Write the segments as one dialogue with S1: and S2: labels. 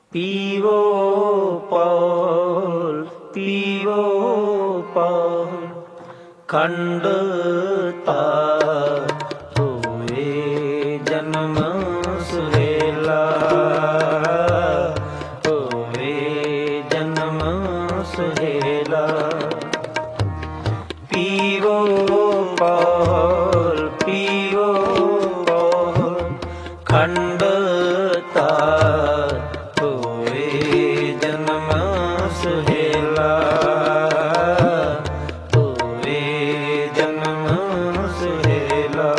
S1: ਪੀਵੋ ਪੌਲ ਖੰਡ ਤਾਰ ਹੋਏ ਜਨਮ ਸੁਹੇਲਾ, ਹੋਏ ਜਨਮ ਸੁਹੇਲਾ। ਪੀਵੋ ਪੌਲ ਖੰਡ ਤਾਰ ਹੋਏ ਜਨਮ ਸੁਹੇਲਾ, ਹੋਏ ਜਨਮ ਸੁਹੇਲਾ।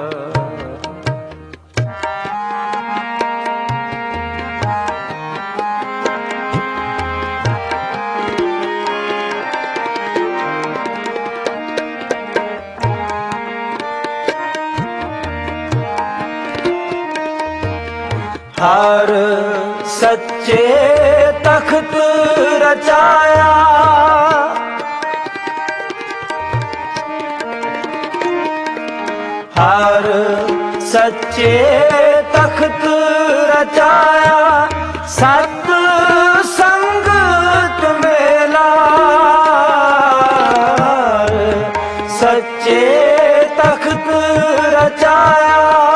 S1: ਹਰ ਸੱਚੇ ਤਖਤ ਰਚਾਇਆ, ਹਰ ਸੱਚੇ ਤਖਤ ਰਚਾਇਆ। ਸਤ ਸੰਗਤ ਮੇਲਾ, ਹਰ ਸੱਚੇ ਤਖਤ ਰਚਾਇਆ।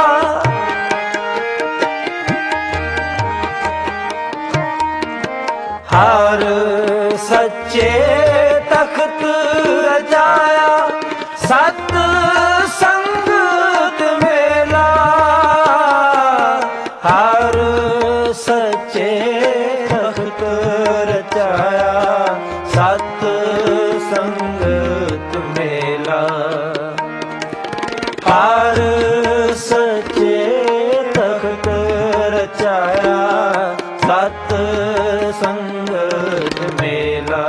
S1: ਹਰ ਸੱਚੇ ਤਖਤ ਰਚਾਇਆ। ਸਤ ਸੰਗਤ ਮੇਲਾ, ਹਰ ਸੱਚੇ ਤਖਤ ਰਚਾਇਆ। ਸਤ ਸੰਗਤ ਮੇਲਾ, ਹਰ ਸੱਚੇ ਤਖਤ ਰਚਾਇਆ। ਸਤ ਸੰਗਤ ਮੇਲਾ।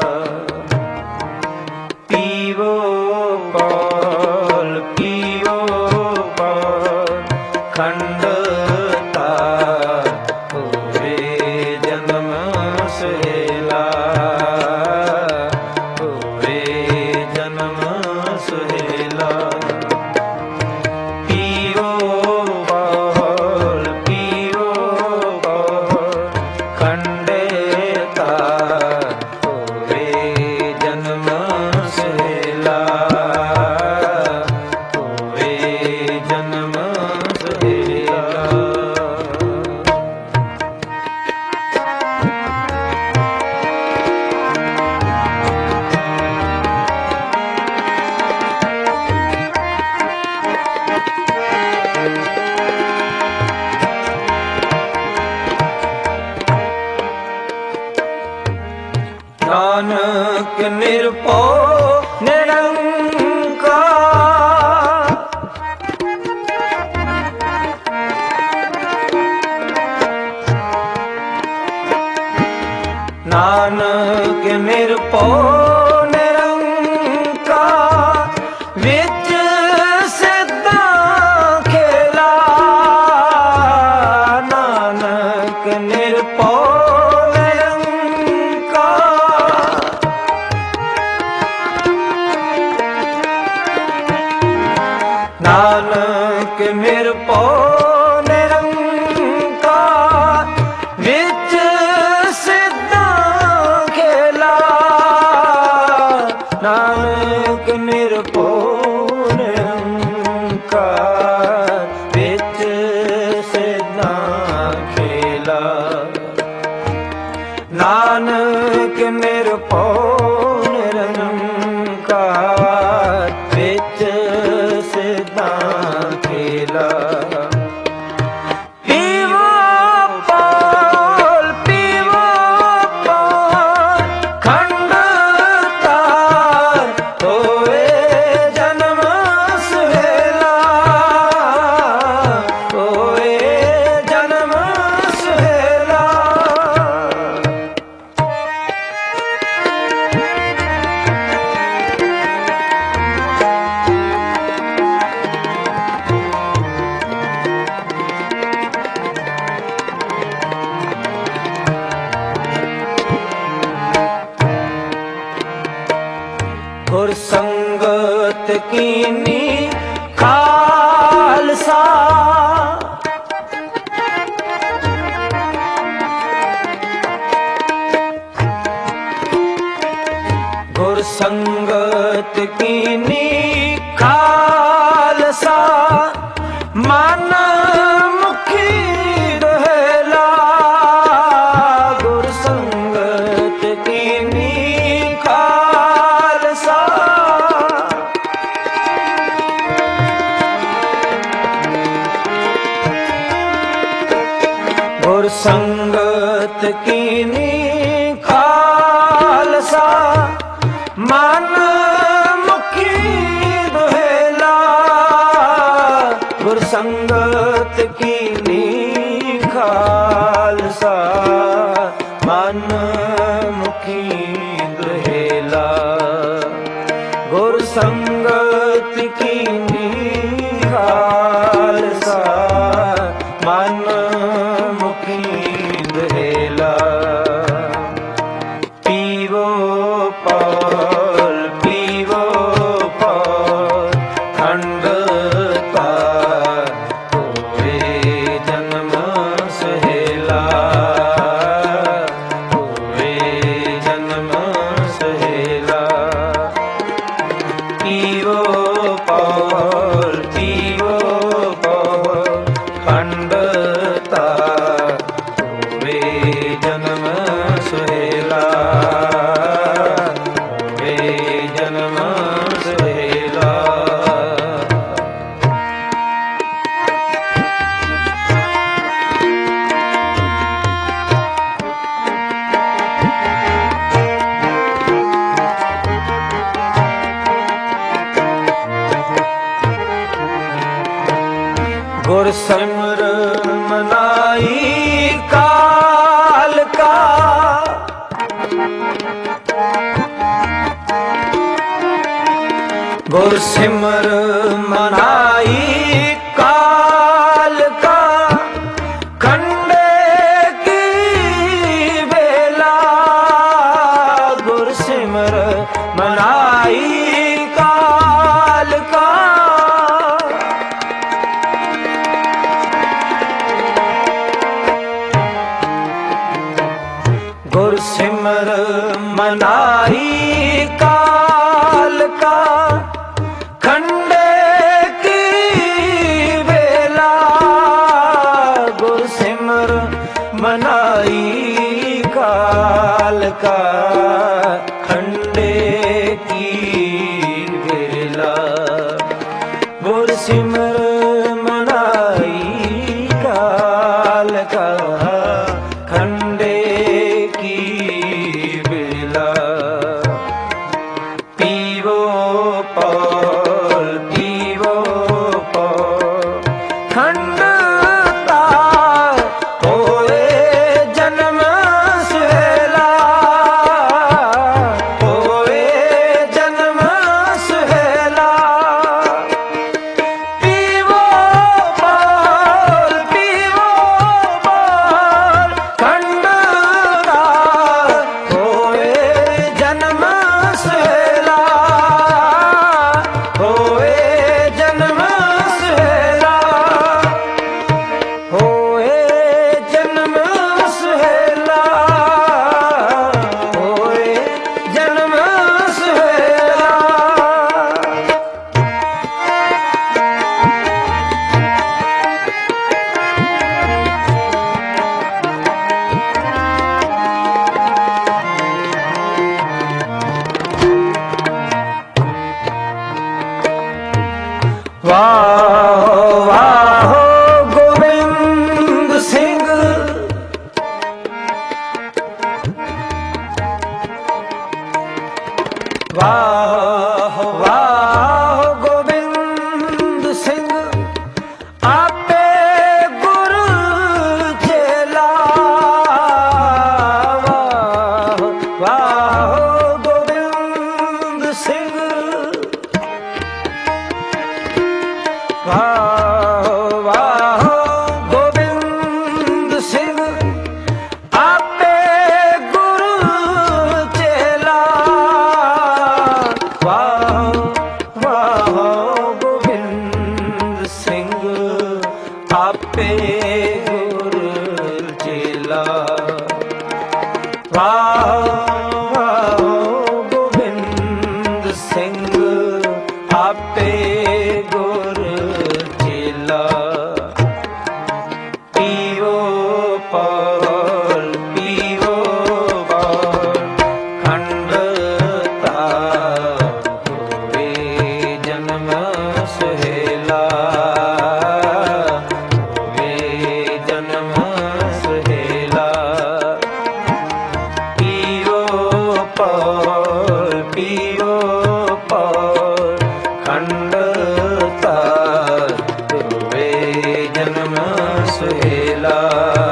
S1: ਪੀਵੋ ਪੌਲ ਖੰਡ ਤਾਰ ਹੋਏ ਜਨਮ ਸੁਹੇਲਾ, ਹੋਏ ਜਨਮ ਸੁਹੇਲਾ। ਪੀਵੋ ਪੌਲ ਖੰਡ ਤਾਰ ਹੋਏ ਜਨਮ ਸੁਹੇਲਾ, ਹੋਏ ਜਨਮ ਸੁਹੇਲਾ। ਨਾਨਕ ਨਿਰਭਉ ਨਿਰੰਕਾਰ, ਨਾਨਕ ਨਿਰਭਉ ਨਿਰੰਕਾਰ। ਵਿੱਚ ਸਿੱਧਾ ਖੇਲਾ, ਨਾਨਕ ਨਿਰਭਉ ਨਾਨਕ ਨਿਰਭਉ ਨਿਰੰਕਾਰ। ਵਿੱਚ ਸਿੱਧਾ ਖੇਲਾ, ਨਾਨਕ ਨਿਰਭਉ ਨਿਰੰਕਾਰ। ਵਿੱਚ ਸਿੱਧਾ ਖੇਲਾ, ਨਾਨਕ ਨਿਰਭਉ ਨਿਰੰਕਾਰ। ਵਿੱਚ ਸਿੱਧਾ ਖੇਲਾ। ਪੀਵੋ ਪੌਲ ਖੰਡ ਤਾਰ ਹੋਏ ਜਨਮ ਸੁਹੇਲਾ, ਹੋਏ ਜਨਮ ਸੁਹੇਲਾ। ਗੁਰ ਸੰਗਤ ਕੀਨੀ ਖਾਲਸਾ, ਮਨ ਮੁਖੀ ਦੁਹੇਲਾ ਗੁਰ ਸੰਗਤ ਕੀਨੀ ਖਾਲਸਾ ਗੁਰ ਸੰਗਤ ਕੀਨੀ ਖਾਲਸਾ ਮਨ ਮੁਖੀ ਦੁਹੇਲਾ ਗੁਰ ਸੰਗਤ ਕੀਨੀ ਖਾਲਸਾ ਮਨ ਮੁਖੀ ਦੁਹੇਲਾ ਗੁਰ ਸੰਗਤ ਕੀਨੀ ਖਾਲਸਾ ਮਨ ਮੁਖੀ ਦੁਹੇਲਾ ਪੀਵੋ ਪਾਲ ਖੰਡਤਾ ਹੋਏ ਜਨਮ ਸਹੇਲਾ ਹੋਏ ਜਨਮ ਸਹੇਲਾ ਪੀਵੋ ਪਾਲ ਖੰਡਤਾ ਹੋਵੇ ਜਨਮ ਸੁਹੇਲਾ ਹੋਵੇ ਜਨਮ ਸੁਹੇਲਾ ਗੁਰ ਸਿਮਰ ਮਨਾਈ ਕਾਲ ਕਾ ਗੁਰ ਸਿਮਰ ਮਨਾਈ ਕਾਲ ਕਾ ਖੰਡੇ ਕੀ ਵੇਲਾ ਗੁਰ ਸਿਮਰ ਮਨਾਈ ਕਾਲ ਕਾ ਗੁਰ ਸਿਮਰ ਮਨਾਈ ਕਾਲ ਕਾ ਖੰਡੇ ਕੀ ਵੇਲਾ ਗੁਰ ਸਿਮਰ ਮਨਾਈ ਕਾਲ ਕਾ ਖੰਡੇ ਕੀ ਵੇਲਾ ਗੁਰ ਸਿਮਰ ਮਨਾਈ ਕਾਲ ਕਾ ਖੰਡੇ ਕੀ ਵੇਲਾ ਪੀਵੋ ਪਾਲ ਖੰਡਤਾ ਹੋਏ ਜਨਮ ਸੁਹੇਲਾ ਹੋਵੇ ਜਨਮ ਸੁਹੇਲਾ ਪੀਵੋ ਪਾਲ ਖੰਡਤਾ ਹੋਵੇ ਜਨਮ ਸੁਹੇਲਾ ਹੋਵੇ ਜਨਮ ਸੁਹੇਲਾ ਹੋਏ ਜਨਮ ਸੁਹੇਲਾ ਹੋਏ ਜਨਮ ਸੁਹੇਲਾ ਵਾਹ ਵਾਹ ਗੋਬਿੰਦ ਸਿੰਘ ਵਾਹ ਵਾਹ ਗੋਬਿੰਦ ਸਿੰਘ ਆਪੇ ਗੁਰ ਚੇਲਾ ਵਾਹ ਵਾਹ ਗੋਬਿੰਦ ਸਿੰਘ ਵਾਹ ਵਾਹ ਗੋਬਿੰਦ ਸਿੰਘ ਆਪੇ ਗੁਰ ਚੇਲਾ ਵਾਹ ਵਾਹ ਗੋਬਿੰਦ ਸਿੰਘ ਆਪੇ ਗੁਰ ਚੇਲਾ ਵਾਹ ਵਾਹ ਗੋਬਿੰਦ ਸਿੰਘ ਆਪੇ ਗੁਰ ਚੇਲਾ ਸੁਹੇਲਾ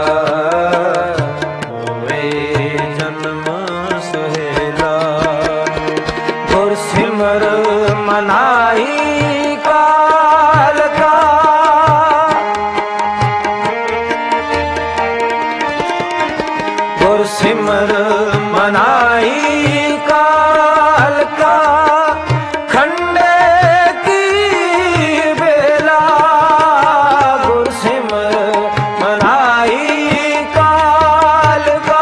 S1: ਹੋਵੇ ਜਨਮ ਸੁਹੇਲਾ। ਗੁਰ ਸਿਮਰ ਮਨਾਈ ਕਾਲ ਕਾ ਗੁਰ ਸਿਮਰ ਮਨਾਈ ਕਾਲ ਕਾ ਖੰਡੇ ਕੀ ਬੇਲਾ। ਗੁਰ ਸਿਮਰ ਮਨਾਈ ਕਾਲ ਕਾ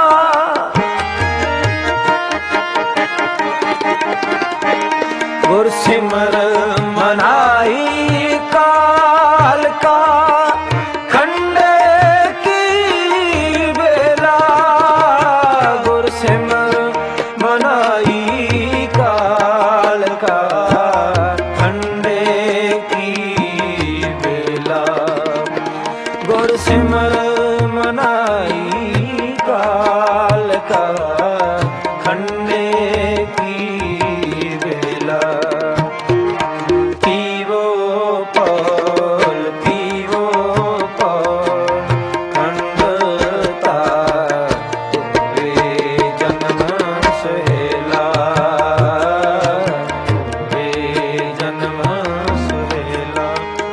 S1: ਗੁਰ ਸਿਮਰ ਮਨਾਈ ਕਾਲ ਕਾ ਖੰਡੇ ਕੀ ਬੇਲਾ। ਗੁਰ ਸਿਮਰ ਮਨਾਈ ਕਾਲ ਕਾ ਖੰਡੇ ਕੀ ਬੇਲਾ। ਗੁਰ ਸਿਮਰ ਮਨਾਈ ਕਾਲ ਕਾ ਖੰਡੇ ਕੀ ਬੇਲਾ। ਪੀਵੋ ਪੌਲ ਪੀਵੋ ਪੌਲ ਖੰਡਤਾ ਹੋਵੇ ਜਨਮ ਸੁਹੇਲਾ ਹੋਵੇ ਜਨਮ ਸੁਹੇਲਾ।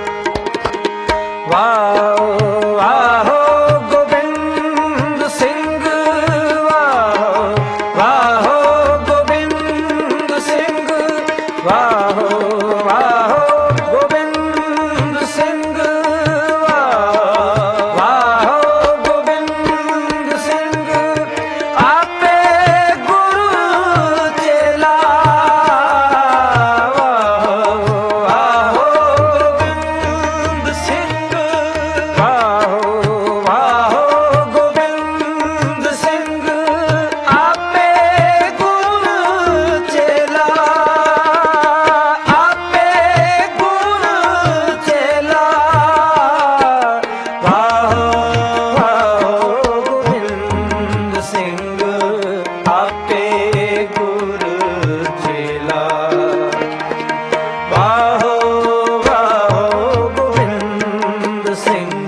S1: ਵਾਹੋ ਵਾਹੋ ਗੋਬਿੰਦ ਸਿੰਘ ਵਾਹੋ ਵਾਹੋ ਗੋਬਿੰਦ ਸਿੰਘ ਵਾਹੋ ਵਾਹੋ ਗੋਬਿੰਦ ਸਿੰਘ ਵਾਹੋ ਵਾਹੋ ਗੋਬਿੰਦ ਸਿੰਘ ਆਪੇ ਗੁਰੂ ਚੇਲਾ। ਵਾਹੋ ਵਾਹੋ ਗੋਬਿੰਦ ਸਿੰਘ ਵਾਹੋ ਵਾਹੋ ਗੋਬਿੰਦ ਸਿੰਘ ਆਪੇ ਗੁਰੂ ਚੇਲਾ। ਆਪੇ ਗੁਰੂ ਚੇਲਾ। ਵਾਹੋ ਵਾਹੋ ਗੋਬਿੰਦ ਸਿੰਘ ਆਪੇ ਗੁਰੂ ਚੇਲਾ। ਵਾਹੋ ਵਾਹੋ ਗੋਬਿੰਦ ਸਿੰਘ